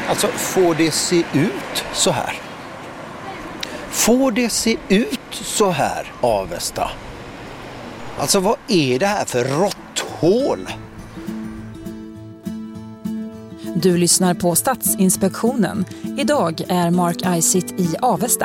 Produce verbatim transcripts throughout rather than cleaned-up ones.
Alltså, får det se ut så här? Får det se ut så här, Avesta? Alltså, vad är det här för råtthål? Du lyssnar på Stadsinspektionen. Idag är Mark Isitt i Avesta.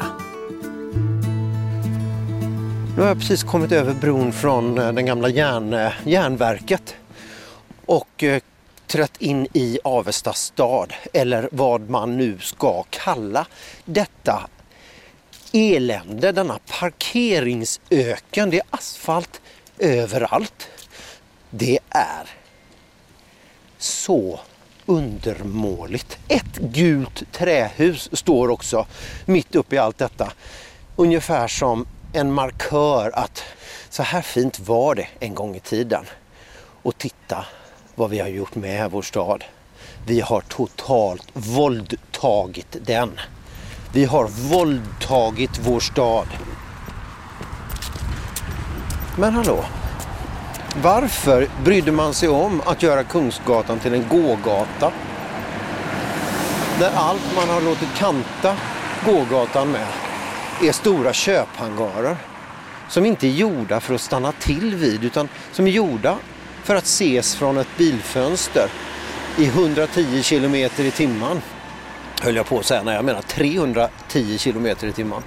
Nu har jag precis kommit över bron från den gamla järn, järnverket och eh, trätt in i Avesta stad, eller vad man nu ska kalla detta elände, denna parkeringsöken. Det är asfalt överallt. Det är så undermåligt. Ett gult trähus står också mitt uppe i allt detta. Ungefär som en markör att så här fint var det en gång i tiden. Och titta vad vi har gjort med vår stad. Vi har totalt våldtagit den. Vi har våldtagit vår stad. Men hallå, varför brydde man sig om att göra Kungsgatan till en gågata? När allt man har låtit kanta gågatan med är stora köphangarer som inte är gjorda för att stanna till vid, utan som är gjorda för att ses från ett bilfönster i hundratio kilometer i timmen. Höll jag på att säga, när jag menar trehundratio kilometer i timmen.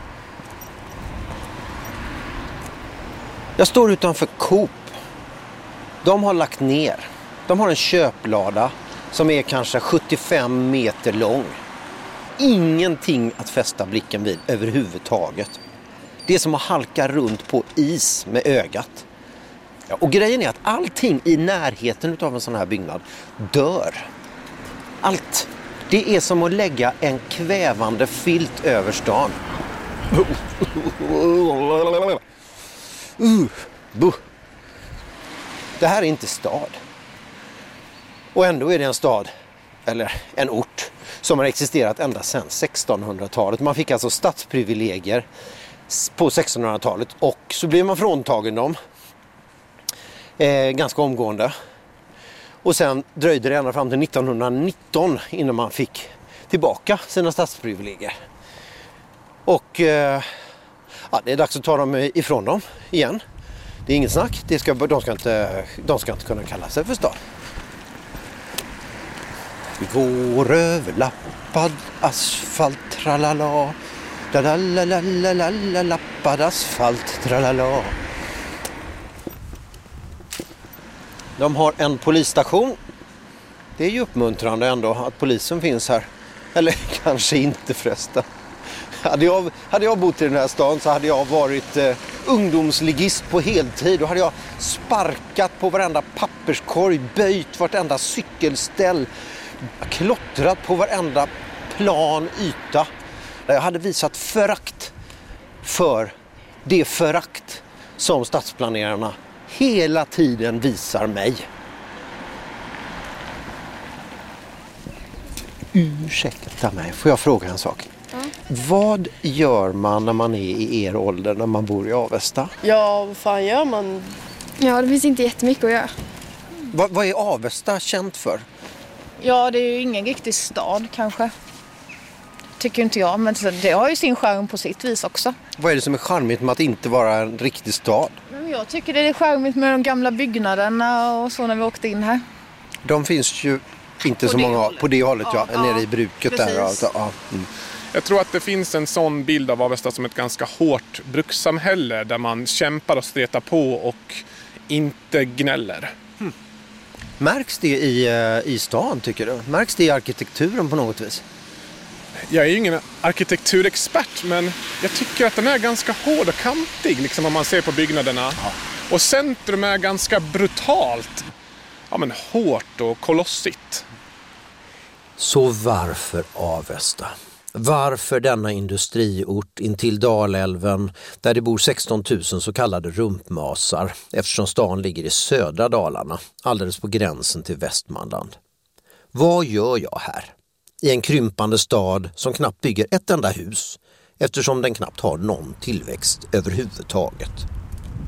Jag står utanför Coop. De har lagt ner. De har en köplada som är kanske sjuttiofem meter lång. Ingenting att fästa blicken vid överhuvudtaget. Det är som att halka runt på is med ögat. Ja, och grejen är att allting i närheten av en sån här byggnad dör. Allt. Det är som att lägga en kvävande filt över stan. Det här är inte stad. Och ändå är det en stad, eller en ort, som har existerat ända sedan sextonhundratalet. Man fick alltså stadsprivilegier på sextonhundratalet och så blev man fråntagen dem eh, ganska omgående. Och sen dröjde det ända fram till nittonhundranitton innan man fick tillbaka sina stadsprivilegier. Och eh, ja, det är dags att ta dem ifrån dem igen. Det är inget snack. Det ska, de, ska inte, de ska inte kunna kalla sig för stad. Vi går över lappad asfalt, tralala. Lalalala, lappad asfalt, tralala. De har en polisstation. Det är ju uppmuntrande ändå att polisen finns här. Eller kanske inte förresten. Hade jag, hade jag bott i den här stan så hade jag varit eh, ungdomsligist på heltid. Då hade jag sparkat på varenda papperskorg, böjt vartenda cykelställ, klottrat på varenda plan yta. Jag hade visat förakt för det förakt som stadsplanerarna hela tiden visar mig. Ursäkta mig, får jag fråga en sak? Mm. Vad gör man när man är i er ålder när man bor i Avesta? Ja, vad fan gör man? Ja, det finns inte jättemycket att göra. Vad, vad är Avesta känt för? Ja, det är ju ingen riktig stad kanske. Tycker inte jag, men det har ju sin charm på sitt vis också. Vad är det som är charmigt med att inte vara en riktig stad? Men jag tycker det är charmigt med de gamla byggnaderna och så när vi åkte in här. De finns ju inte på så många hållet. på det hållet, ja, ja, nere i bruket precis. där. Alltså, ja. Mm. Jag tror att det finns en sån bild av Avesta som ett ganska hårt brukssamhälle där man kämpar och stretar på och inte gnäller. Hmm. Märks det i, i stan, tycker du? Märks det i arkitekturen på något vis? Jag är ju ingen arkitekturexpert, men jag tycker att den är ganska hård och kantig liksom, om man ser på byggnaderna. Ja. Och centrum är ganska brutalt. Ja, men hårt och kolossigt. Så varför Avesta? Varför denna industriort intill Dalälven där det bor sexton tusen så kallade rumpmasar, eftersom stan ligger i södra Dalarna, alldeles på gränsen till Västmanland? Vad gör jag här? I en krympande stad som knappt bygger ett enda hus, eftersom den knappt har någon tillväxt överhuvudtaget.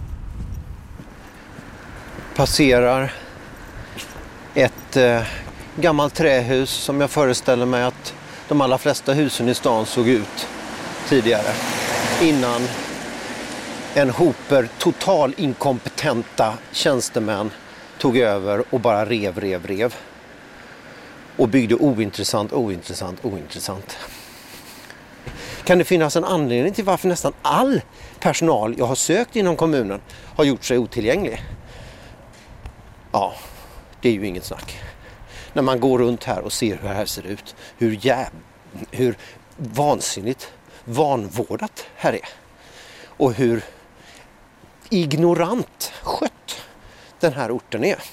Passerar ett eh, gammalt trähus som jag föreställer mig att de allra flesta husen i stan såg ut tidigare. Innan en hoper total inkompetenta tjänstemän tog över och bara rev, rev, rev. Och byggde ointressant, ointressant, ointressant. Kan det finnas en anledning till varför nästan all personal jag har sökt inom kommunen har gjort sig otillgänglig? Ja, det är ju inget snack. När man går runt här och ser hur det här ser ut, hur jäv... hur vansinnigt vanvårdat här är. Och hur ignorant skött den här orten är.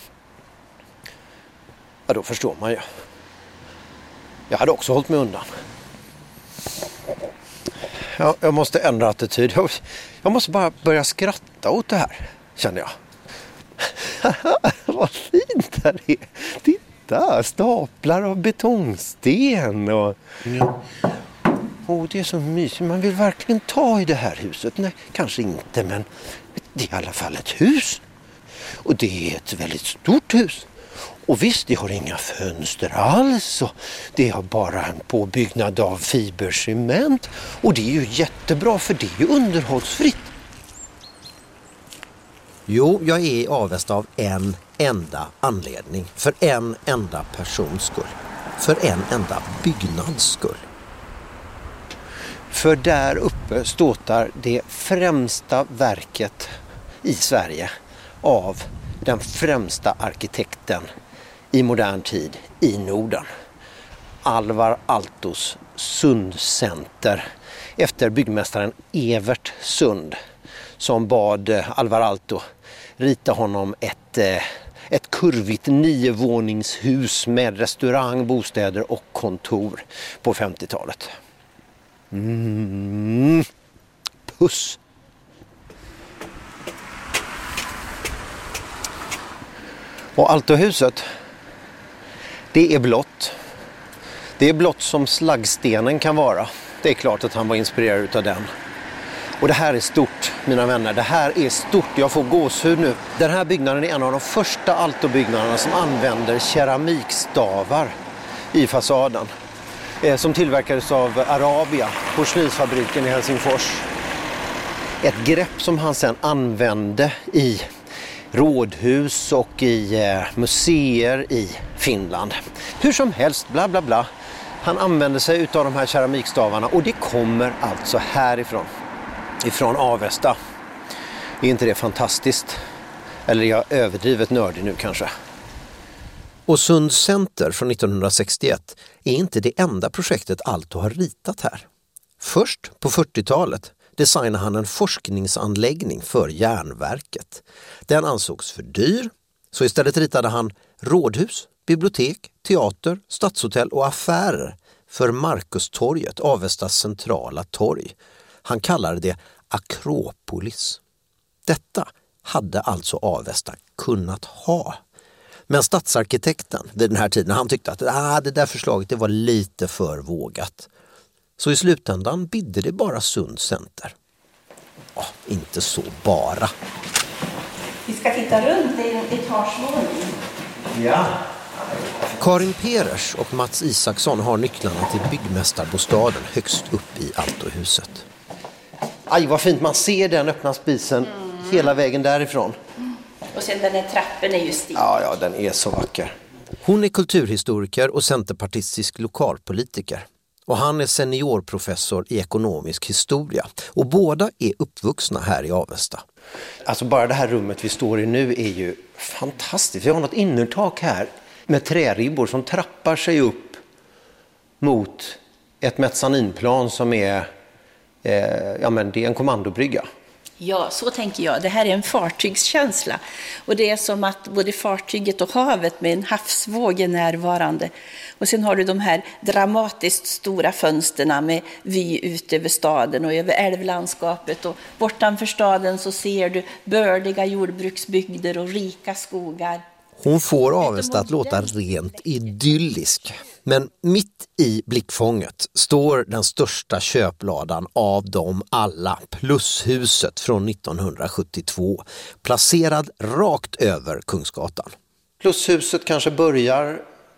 Ja, då förstår man ju. Jag hade också hållit mig undan. Ja, jag måste ändra attityd. Jag, jag måste bara börja skratta åt det här, känner jag. Vad fint det är. Titta, staplar av betongsten. Och... Ja. Oh, det är så mysigt. Man vill verkligen ta i det här huset. Nej, kanske inte, men det är i alla fall ett hus. Och det är ett väldigt stort hus. Och visst, det har inga fönster alls. Och det har bara en påbyggnad av fibercement. Och det är ju jättebra, för det är ju underhållsfritt. Jo, jag är i Avesta av en enda anledning. För en enda persons skull. För en enda byggnads skull. För där uppe ståtar det främsta verket i Sverige av den främsta arkitekten i modern tid i Norden. Alvar Aaltos Sundcenter efter byggmästaren Evert Sund, som bad Alvar Aalto rita honom ett, ett kurvigt niovåningshus med restaurang, bostäder och kontor på femtiotalet. Mm. Puss! Och Aaltohuset, det är blått. Det är blått som slaggstenen kan vara. Det är klart att han var inspirerad utav den. Och det här är stort, mina vänner. Det här är stort. Jag får gåshud nu. Den här byggnaden är en av de första Aalto-byggnaderna som använder keramikstavar i fasaden. Eh, som tillverkades av Arabia, porslinsfabriken i Helsingfors. Ett grepp som han sedan använde i rådhus och i eh, museer i Finland. Hur som helst, bla bla bla. Han använde sig utav de här keramikstavarna, och det kommer alltså härifrån. Ifrån Avesta. Är inte det fantastiskt? Eller är jag överdrivet nördig nu kanske? Och Sundcenter från nittonhundrasextioett är inte det enda projektet Aalto har ritat här. Först på fyrtiotalet designade han en forskningsanläggning för järnverket. Den ansågs för dyr, så istället ritade han rådhus, bibliotek, teater, stadshotell och affärer för Markustorget, Avestas centrala torg. Han kallade det Akropolis. Detta hade alltså Avesta kunnat ha. Men stadsarkitekten vid den här tiden, han tyckte att ah, det där förslaget det var lite för vågat. Så i slutändan bidde det bara Sundcenter. Ja, inte så bara. Vi ska titta runt i en etagevåning. Ja. Karin Perers och Mats Isaksson har nycklarna till byggmästarbostaden högst upp i Aaltohuset. Aj, vad fint. Man ser den öppna spisen mm. hela vägen därifrån. Mm. Och sen den här trappen är ju stil. Ja, ja, den är så vacker. Hon är kulturhistoriker och centerpartistisk lokalpolitiker. Och han är seniorprofessor i ekonomisk historia. Och båda är uppvuxna här i Avesta. Alltså bara det här rummet vi står i nu är ju fantastiskt. Vi har något innertak här med träribbor som trappar sig upp mot ett mezzaninplan som är, eh, ja men det är en kommandobrygga. Ja, så tänker jag. Det här är en fartygskänsla. Och det är som att både fartyget och havet med en havsvåg är närvarande. Och sen har du de här dramatiskt stora fönsterna med vy ut över staden och över älvlandskapet. Och bortanför staden så ser du bördiga jordbruksbygder och rika skogar. Hon får Avesta att låta rent idyllisk. Men mitt i blickfånget står den största köpladan av dem alla, Plushuset från nittonhundrasjuttiotvå, placerad rakt över Kungsgatan. Plushuset kanske börjar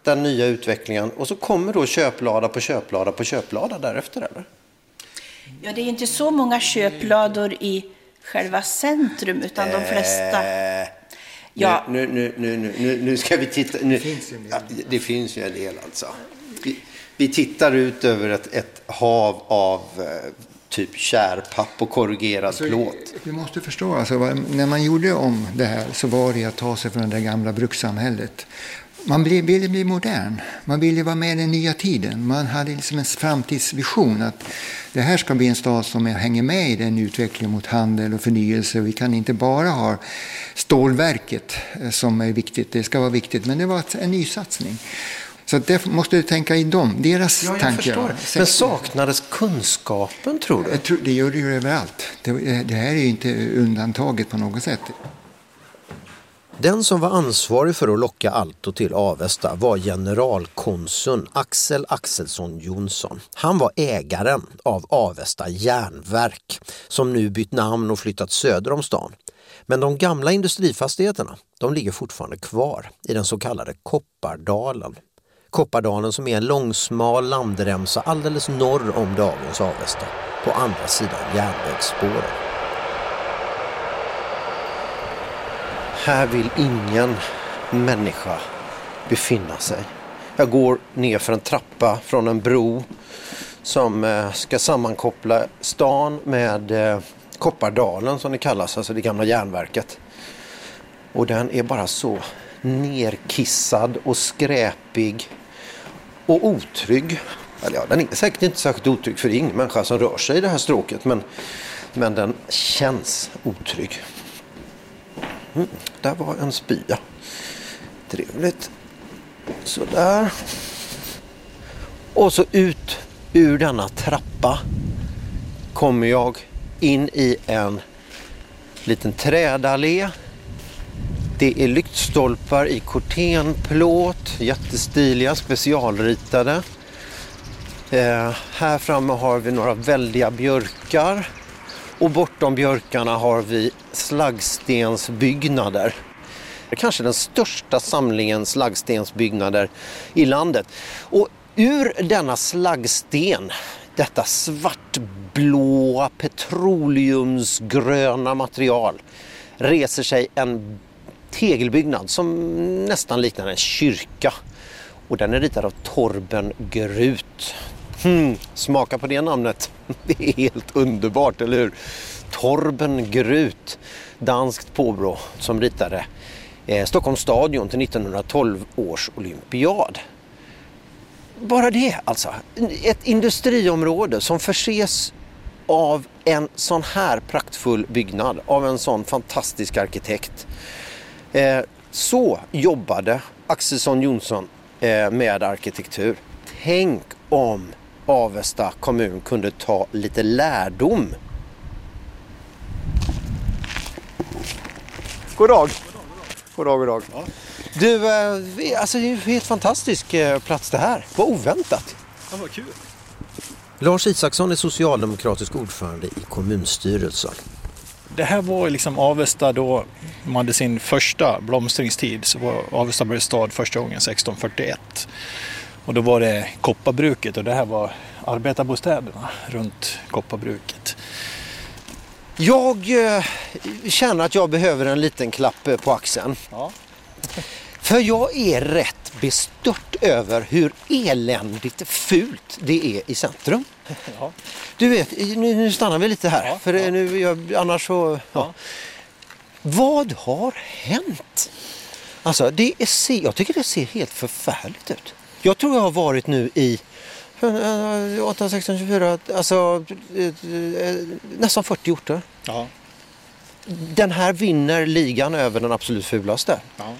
den nya utvecklingen och så kommer då köplada på köplada på köplada därefter, eller? Ja, det är inte så många köplador i själva centrum utan de flesta... Eh, ja. nu, nu, nu, nu, nu, nu ska vi titta... Nu, det, finns ja, det finns ju en del alltså. Vi, vi tittar ut över ett, ett hav av eh, typ kärpapp och korrugerad alltså, plåt. Vi måste förstå, alltså, när man gjorde om det här så var det att ta sig från det gamla brukssamhället. Man ville bli modern. Man ville vara med i den nya tiden. Man hade liksom en framtidsvision att det här ska bli en stad som hänger med i den utvecklingen mot handel och förnyelse. Vi kan inte bara ha stålverket som är viktigt. Det ska vara viktigt, men det var en ny satsning. Så det måste du tänka i dem, deras ja, jag tankar. Men saknades kunskapen, tror du? Jag tror, det gör det ju överallt. Det, det här är ju inte undantaget på något sätt. Den som var ansvarig för att locka Alto till Avesta var generalkonsuln Axel Axelsson Jonsson. Han var ägaren av Avesta järnverk som nu bytt namn och flyttat söder om stan. Men de gamla industrifastigheterna, de ligger fortfarande kvar i den så kallade Koppardalen. Koppardalen som är en långsmal landremsa alldeles norr om dagens Avesta, på andra sidan järnvägsspåren. Här vill ingen människa befinna sig. Jag går ner för en trappa från en bro som ska sammankoppla stan med Koppardalen som det kallas, alltså det gamla järnverket. Och den är bara så nerkissad och skräpig och otrygg. Eller ja, den är säkert inte särskilt otrygg för ingen människa som rör sig i det här stråket, men, men den känns otrygg. Mm, där var en spya. Trevligt. Så där. Och så ut ur denna trappa kommer jag in i en liten trädallé. Det är lyktstolpar i kortenplåt, jättestiliga, specialritade. Eh, här framme har vi några väldiga björkar. Och bortom björkarna har vi slaggstensbyggnader. Det är kanske den största samlingen slaggstensbyggnader i landet. Och ur denna slaggsten, detta svartblåa petroleumsgröna material, reser sig en tegelbyggnad som nästan liknar en kyrka. Och den är ritad av Torben Grut. Hmm, smaka på det namnet. Det är helt underbart, eller hur? Torben Grut, danskt påbrå som ritade eh, Stockholms stadion till nittonhundratolv års olympiad. Bara det alltså. Ett industriområde som förses av en sån här praktfull byggnad, av en sån fantastisk arkitekt. Eh, så jobbade Axelsson Jonsson eh, med arkitektur. Tänk om Avesta kommun kunde ta lite lärdom. God dag. God dag, god dag. Ja. Du, alltså det är en helt fantastisk plats det här. Vad oväntat. Ja, vad kul. Lars Isaksson är socialdemokratisk ordförande i kommunstyrelsen. Det här var liksom Avesta då man hade sin första blomstringstid, så var Avesta blev stad första gången sexton fyrtioett. Och då var det kopparbruket och det här var arbetarbostäderna runt kopparbruket. Jag eh, känner att jag behöver en liten klapp på axeln. Ja. För jag är rätt bestört över hur eländigt fult det är i centrum. Ja. Du vet, nu, nu stannar vi lite här. Ja, för ja. Nu, jag, annars så... Ja. Ja. Vad har hänt? Alltså, det är, jag tycker det ser helt förfärligt ut. Jag tror jag har varit nu i åtta, sexton, tjugofyra, alltså nästan fyrtio orter. Ja. Den här vinner ligan över den absolut fulaste. Ja.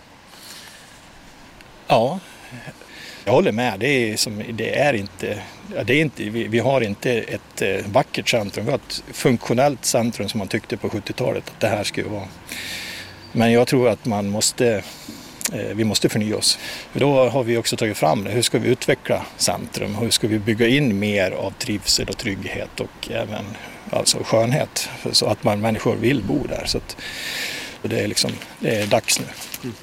Ja, jag håller med. Det är, som, det är inte, det är inte vi, vi har inte ett vackert centrum. Vi har ett funktionellt centrum som man tyckte på sjuttiotalet att det här skulle vara. Men jag tror att man måste, vi måste förnya oss. Då har vi också tagit fram det. Hur ska vi utveckla centrum? Hur ska vi bygga in mer av trivsel och trygghet och även alltså skönhet så att man, människor vill bo där. Så att, det är liksom, det är dags nu. Mm.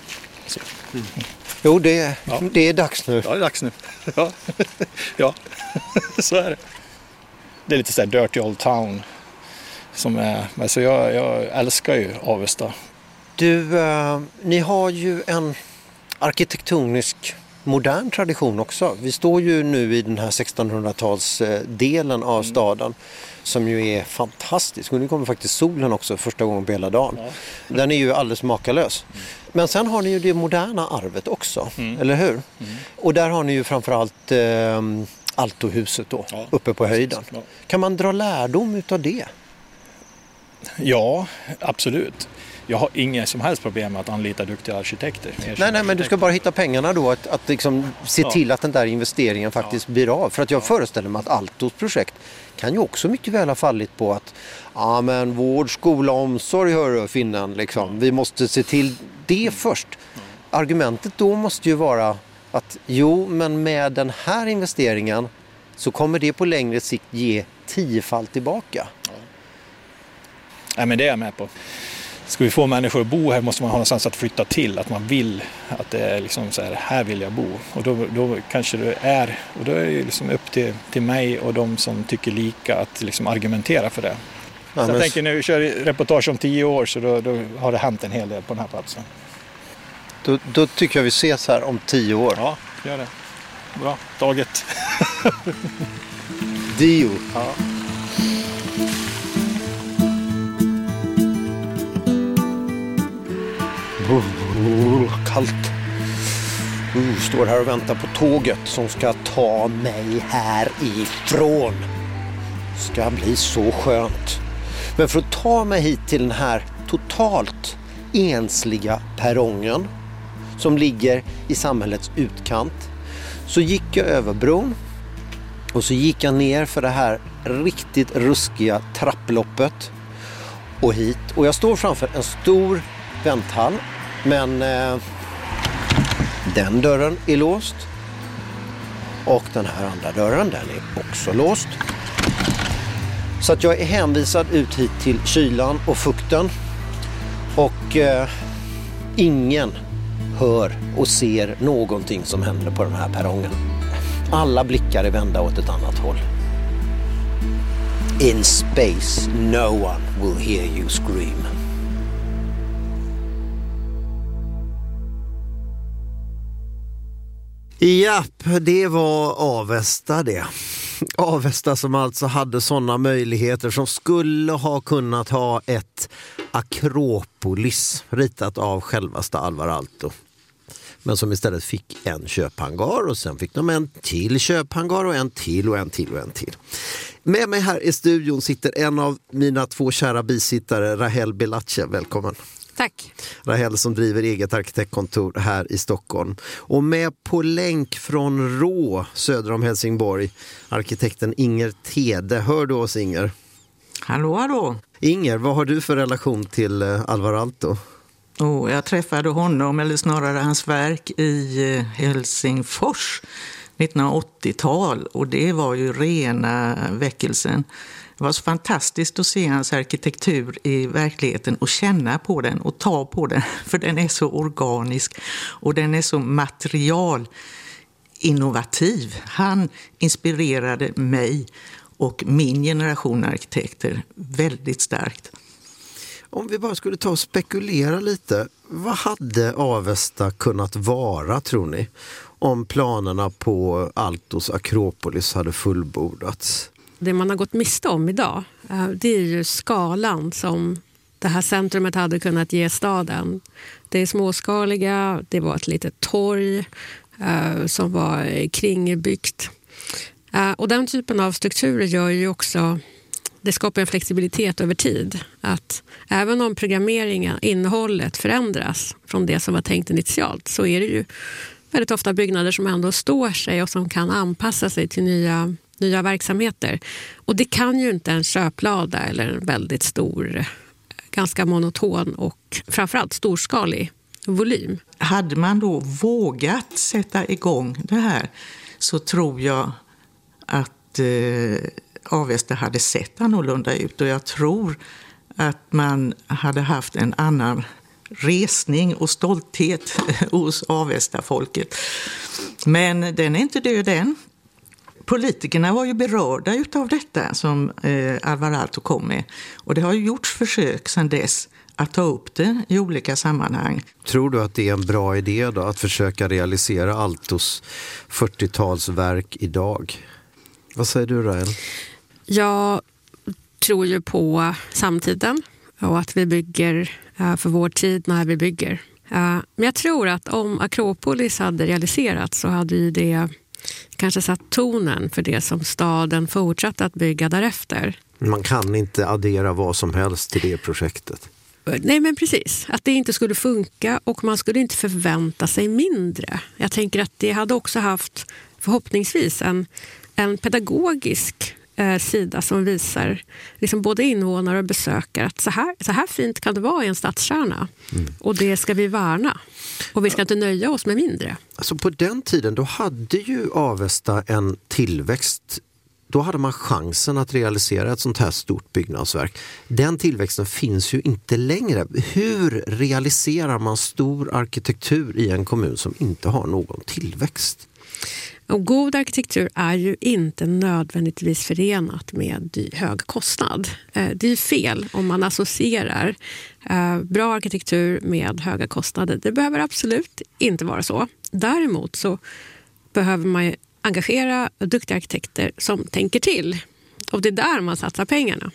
Så. Mm. Jo, det, ja. det är dags nu. Ja, det är dags nu. Ja, ja. Så är det. Det är lite så här dirty old town som är, alltså jag, jag älskar ju Avesta. Du, eh, ni har ju en arkitektonisk modern tradition också. Vi står ju nu i den här sextonhundratals-delen av mm. staden som ju är fantastisk. Och nu kommer faktiskt solen också första gången på hela dagen. Ja. Den är ju alldeles makalös. Mm. Men sen har ni ju det moderna arvet också, mm. eller hur? Mm. Och där har ni ju framförallt eh, Altohuset då, ja, uppe på höjden. Ja. Kan man dra lärdom utav det? Ja, absolut. Jag har inga som helst problem med att anlita duktiga arkitekter. Nej, nej, men du ska bara hitta pengarna då att, att liksom se ja. till att den där investeringen faktiskt ja. blir av. För att jag ja. föreställer mig att Altos projekt kan ju också mycket väl ha fallit på att ja, men vård, skola, omsorg hör finnan liksom. Vi måste se till det mm. först. Mm. Argumentet då måste ju vara att jo, men med den här investeringen så kommer det på längre sikt ge tiofalt tillbaka. Ja. Nej, men det är jag med på. Ska vi få människor att bo här måste man ha någonstans att flytta till. Att man vill att det är liksom så här, här vill jag bo. Och då, då kanske det är, och då är det liksom upp till, till mig och de som tycker lika att liksom argumentera för det. Ja, så jag tänker när vi kör reportage om tio år så då, då har det hänt en hel del på den här platsen. Då, då tycker jag vi ses här om tio år. Ja, gör det. Bra, taget. Dio. Ja. Oh, kallt. Uh, står här och väntar på tåget som ska ta mig härifrån. Ska bli så skönt. Men för att ta mig hit till den här totalt ensliga perrongen som ligger i samhällets utkant så gick jag över bron och så gick jag ner för det här riktigt ruskiga trapploppet och hit. Och jag står framför en stor vänthall. Men eh, den dörren är låst. Och den här andra dörren, den är också låst. Så att jag är hänvisad ut hit till kylan och fukten. Och eh, ingen hör och ser någonting som händer på den här perrongen. Alla blickar är vända åt ett annat håll. In space, no one will hear you scream. Japp, det var Avesta det. Avesta som alltså hade sådana möjligheter som skulle ha kunnat ha ett Akropolis ritat av självaste Alvar Aalto. Men som istället fick en köphangar och sen fick de en till köphangar och en till och en till och en till. Med mig här i studion sitter en av mina två kära bisittare, Rahel Belache. Välkommen. Tack. Rahel som driver eget arkitektkontor här i Stockholm. Och med på länk från Rå, söder om Helsingborg, arkitekten Inger Tede. Hör du oss, Inger? Hallå, hallå. Inger, vad har du för relation till Alvar Aalto? Oh, jag träffade honom, eller snarare hans verk, i Helsingfors nittonhundraåttiotal. Och det var ju rena väckelsen. Det var så fantastiskt att se hans arkitektur i verkligheten och känna på den och ta på den. För den är så organisk och den är så materialinnovativ. Han inspirerade mig och min generation arkitekter väldigt starkt. Om vi bara skulle ta och spekulera lite. Vad hade Avesta kunnat vara, tror ni? Om planerna på Aaltos Akropolis hade fullbordats? Det man har gått miste om idag, det är ju skalan som det här centrumet hade kunnat ge staden. Det är småskaliga, det var ett litet torg som var kringbyggt. Och den typen av strukturer gör ju också, det skapar en flexibilitet över tid. Att även om programmeringen, innehållet förändras från det som var tänkt initialt, så är det ju väldigt ofta byggnader som ändå står sig och som kan anpassa sig till nya nya verksamheter. Och det kan ju inte en köplada eller en väldigt stor, ganska monoton och framförallt storskalig volym. Hade man då vågat sätta igång det här så tror jag att eh, Avesta hade sett annorlunda ut. Och jag tror att man hade haft en annan resning och stolthet hos Avesta-folket. Men den är inte död än. Politikerna var ju berörda utav detta som eh, Alvar Aalto kom med. Och det har ju gjorts försök sedan dess att ta upp det i olika sammanhang. Tror du att det är en bra idé då att försöka realisera Aaltos fyrtiotalsverk idag? Vad säger du, Rael? Jag tror ju på samtiden och att vi bygger för vår tid när vi bygger. Men jag tror att om Akropolis hade realiserats så hade ju det kanske satt tonen för det som staden fortsatte att bygga därefter. Man kan inte addera vad som helst till det projektet. Nej, men precis. Att det inte skulle funka och man skulle inte förvänta sig mindre. Jag tänker att det hade också haft förhoppningsvis en, en pedagogisk eh, sida som visar liksom både invånare och besökare att så här, så här fint kan det vara i en stadskärna. Mm. Och det ska vi värna. Och vi ska inte nöja oss med mindre. Alltså på den tiden då hade ju Avesta en tillväxt. Då hade man chansen att realisera ett sånt här stort byggnadsverk. Den tillväxten finns ju inte längre. Hur realiserar man stor arkitektur i en kommun som inte har någon tillväxt? Och god arkitektur är ju inte nödvändigtvis förenat med hög kostnad. Det är ju fel om man associerar bra arkitektur med höga kostnader. Det behöver absolut inte vara så. Däremot så behöver man ju engagera duktiga arkitekter som tänker till. Och det är där man satsar pengarna.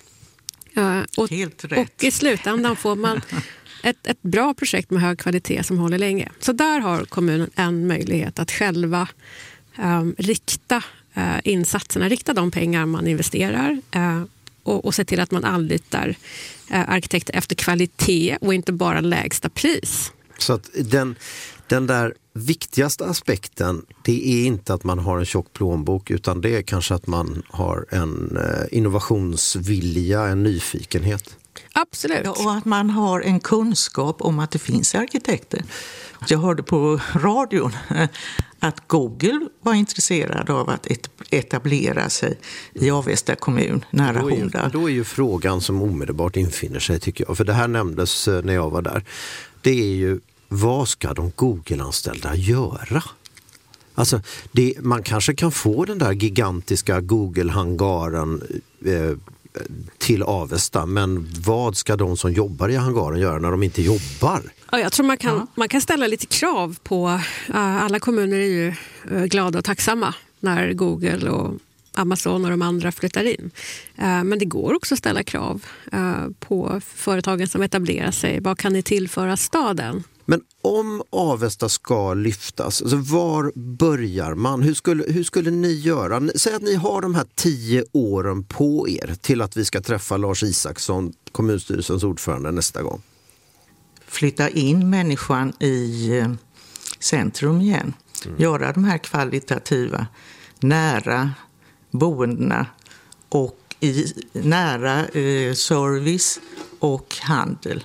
Och, Helt rätt. Och i slutändan får man ett, ett bra projekt med hög kvalitet som håller länge. Så där har kommunen en möjlighet att själva um, rikta uh, insatserna, rikta de pengar man investerar uh, och, och se till att man anlitar uh, arkitekter efter kvalitet och inte bara lägsta pris. Så att den, den där viktigaste aspekten, det är inte att man har en tjock plånbok utan det är kanske att man har en eh, innovationsvilja, en nyfikenhet. Absolut. Ja, och att man har en kunskap om att det finns arkitekter. Jag hörde på radion att Google var intresserad av att etablera sig i Avesta kommun nära då är, Horda. Då är ju frågan som omedelbart infinner sig tycker jag, för det här nämndes när jag var där. Det är ju, vad ska de Google-anställda göra? Alltså, det, man kanske kan få den där gigantiska Google-hangaren eh, till Avesta, men vad ska de som jobbar i hangaren göra när de inte jobbar? Ja, jag tror man kan, ja. man kan ställa lite krav på, uh, alla kommuner är ju uh, glada och tacksamma när Google och Amazon och de andra flyttar in. Uh, men det går också att ställa krav uh, på företagen som etablerar sig. Vad kan ni tillföra staden? Men om Avesta ska lyftas, alltså var börjar man? Hur skulle, hur skulle ni göra? Säg att ni har de här tio åren på er till att vi ska träffa Lars Isaksson, kommunstyrelsens ordförande, nästa gång. Flytta in människan i centrum igen. Mm. Göra de här kvalitativa, nära boendena och i nära eh, service och handel.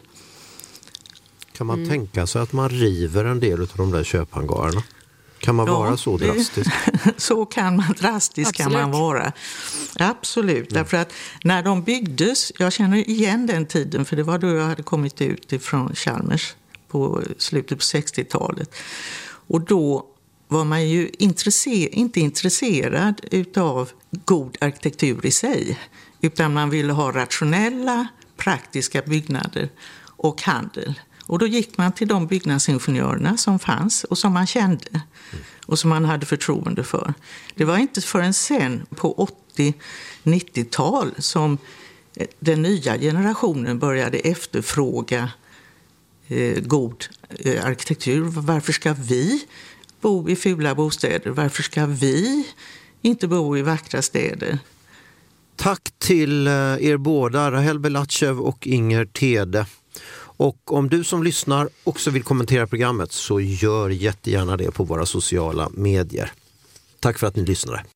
Kan man mm. tänka sig att man river en del av de där köphangarerna? Kan man ja, vara så drastisk? Så kan man drastisk Absolut. kan man vara. Absolut, mm. därför att när de byggdes, jag känner igen den tiden för det var då jag hade kommit ut ifrån Chalmers på slutet på sextiotalet. Och då var man ju intresser, inte intresserad utav god arkitektur i sig, utan man ville ha rationella, praktiska byggnader och handel. Och då gick man till de byggnadsingenjörerna som fanns och som man kände och som man hade förtroende för. Det var inte förrän sen på åttio-nittiotal som den nya generationen började efterfråga eh, god eh, arkitektur. Varför ska vi bo i fula bostäder? Varför ska vi inte bo i vackra städer? Tack till er båda, Rahel Belachev och Inger Tede. Och om du som lyssnar också vill kommentera programmet så gör jättegärna det på våra sociala medier. Tack för att ni lyssnade.